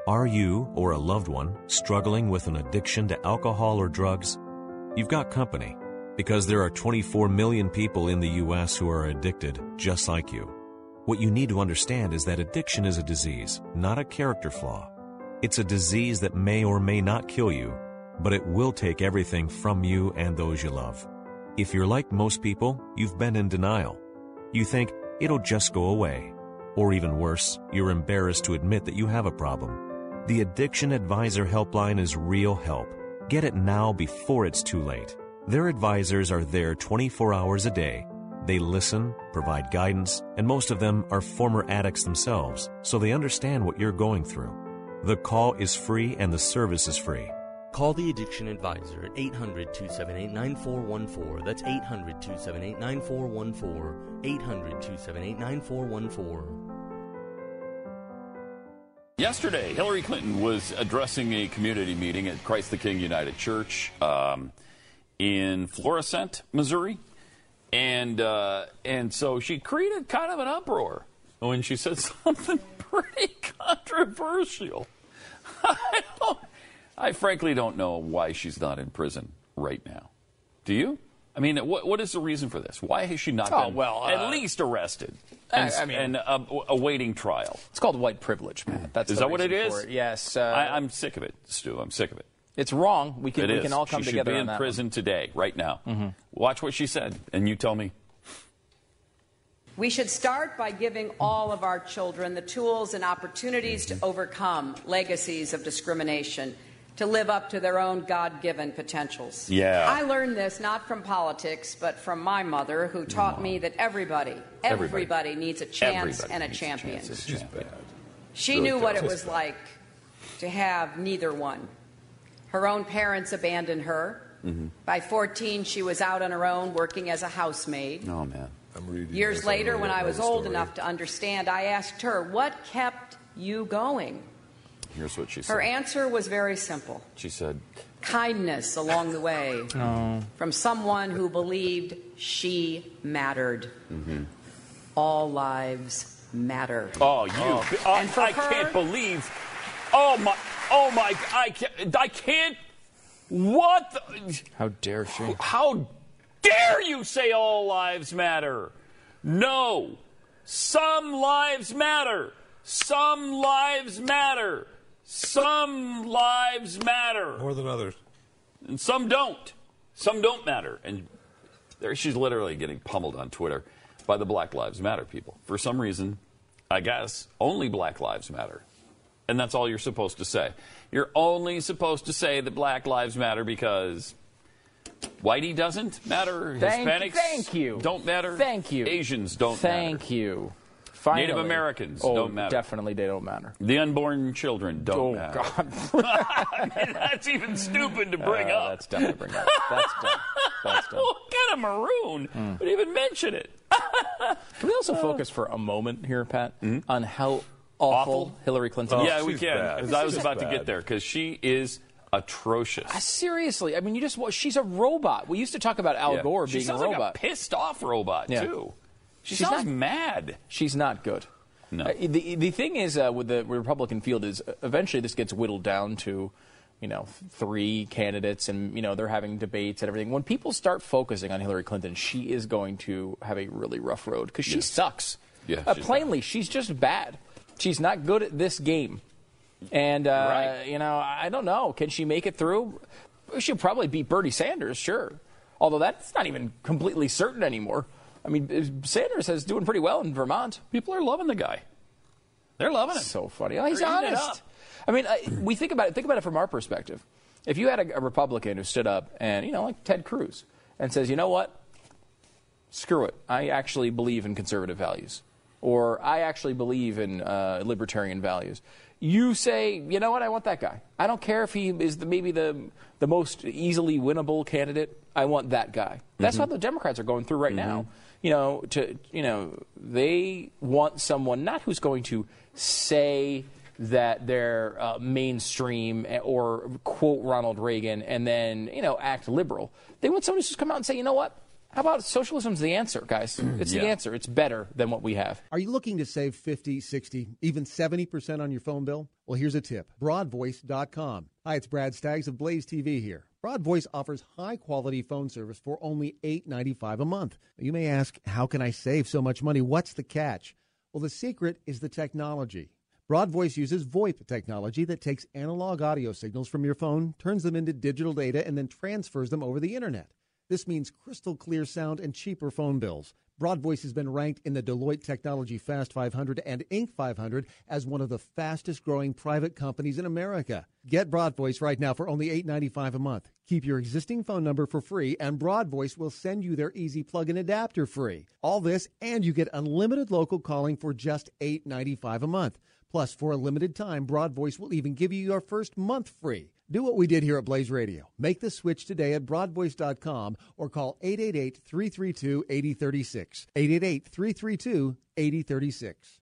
Are you or a loved one struggling with an addiction to alcohol or drugs? You've got company, because there are 24 million people in the U.S. who are addicted just like you. What you need to understand is that addiction is a disease, not a character flaw. It's a disease that may or may not kill you, but it will take everything from you and those you love. If you're like most people, you've been in denial. You think it'll just go away. Or even worse, you're embarrassed to admit that you have a problem. The Addiction Advisor Helpline is real help. Get it now before it's too late. Their advisors are there 24 hours a day. They listen, provide guidance, and most of them are former addicts themselves, so they understand what you're going through. The call is free and the service is free. Call the Addiction Advisor at 800-278-9414. That's 800-278-9414. 800-278-9414. Yesterday, Hillary Clinton was addressing a community meeting at Christ the King United Church in Florissant, Missouri. And so she created kind of an uproar when she said something pretty controversial. I frankly don't know why she's not in prison right now. Do you? I mean, what is the reason for this? Why has she not been at least arrested and awaiting trial? It's called white privilege, man. Is that what it is? Yes. I'm sick of it, Stu. I'm sick of it. It's wrong. We can all come together on that. She should be in prison today, right now. Mm-hmm. Watch what she said, and you tell me. We should start by giving all of our children the tools and opportunities to overcome legacies of discrimination, to live up to their own God-given potentials. Yeah. I learned this not from politics, but from my mother, who taught me that everybody needs a chance and a champion. She knew what it was like to have neither one. Her own parents abandoned her. Mm-hmm. By 14, she was out on her own working as a housemaid. Oh, man. Years later, when I was old enough to understand, I asked her, what kept you going? Here's what she said. Her answer was very simple. She said, kindness along the way from someone who believed she mattered. Mm-hmm. All lives matter. I can't believe. Oh my, I can't. What? How dare she? How dare you say all lives matter? No. Some lives matter. Some lives matter. Some lives matter. More than others. And some don't. Some don't matter. And there she's literally getting pummeled on Twitter by the Black Lives Matter people. For some reason, I guess, only Black Lives Matter. And that's all you're supposed to say. You're only supposed to say that Black Lives Matter because Whitey doesn't matter. Hispanics don't matter. Thank you. Asians don't matter. Thank you. Finally. Native Americans don't matter. Definitely they don't matter. The unborn children don't matter. Oh, God. I mean, that's even stupid to bring up. That's dumb to bring up. That's dumb. That's dumb. What kind of maroon would even mention it? Can we also focus for a moment here, Pat, on how awful Hillary Clinton is? Yeah, we can. Because I was about to get there, because she is atrocious. Seriously, I mean, she's a robot. We used to talk about Al Gore being a robot. She sounds like a pissed-off robot, too. She's sounds mad. She's not good. No. The thing is with the Republican field is eventually this gets whittled down to, 3 candidates, and they're having debates and everything. When people start focusing on Hillary Clinton, she is going to have a really rough road because she sucks. Yeah, plainly, she's just bad. She's not good at this game, and I don't know. Can she make it through? She'll probably beat Bernie Sanders, sure. Although that's not even completely certain anymore. I mean, Sanders is doing pretty well in Vermont. People are loving the guy. They're loving him. So funny. Oh, he's honest. I mean, we think about it from our perspective. If you had a Republican who stood up and, like Ted Cruz, and says, you know what? Screw it. I actually believe in conservative values. Or I actually believe in libertarian values. You say, you know what? I want that guy. I don't care if he is maybe the most easily winnable candidate. I want that guy. That's what the Democrats are going through right now. They want someone not who's going to say that they're mainstream or quote Ronald Reagan and then, act liberal. They want someone who's just come out and say, you know what? How about socialism's the answer, guys? It's the answer. It's better than what we have. Are you looking to save 50, 60, even 70% on your phone bill? Well, here's a tip. Broadvoice.com. Hi, it's Brad Staggs of Blaze TV here. Broadvoice offers high-quality phone service for only $8.95 a month. You may ask, how can I save so much money? What's the catch? Well, the secret is the technology. Broadvoice uses VoIP technology that takes analog audio signals from your phone, turns them into digital data, and then transfers them over the internet. This means crystal clear sound and cheaper phone bills. Broadvoice has been ranked in the Deloitte Technology Fast 500 and Inc. 500 as one of the fastest growing private companies in America. Get Broadvoice right now for only $8.95 a month. Keep your existing phone number for free, and Broadvoice will send you their easy plug-in adapter free. All this, and you get unlimited local calling for just $8.95 a month. Plus, for a limited time, Broadvoice will even give you your first month free. Do what we did here at Blaze Radio. Make the switch today at broadvoice.com or call 888-332-8036. 888-332-8036.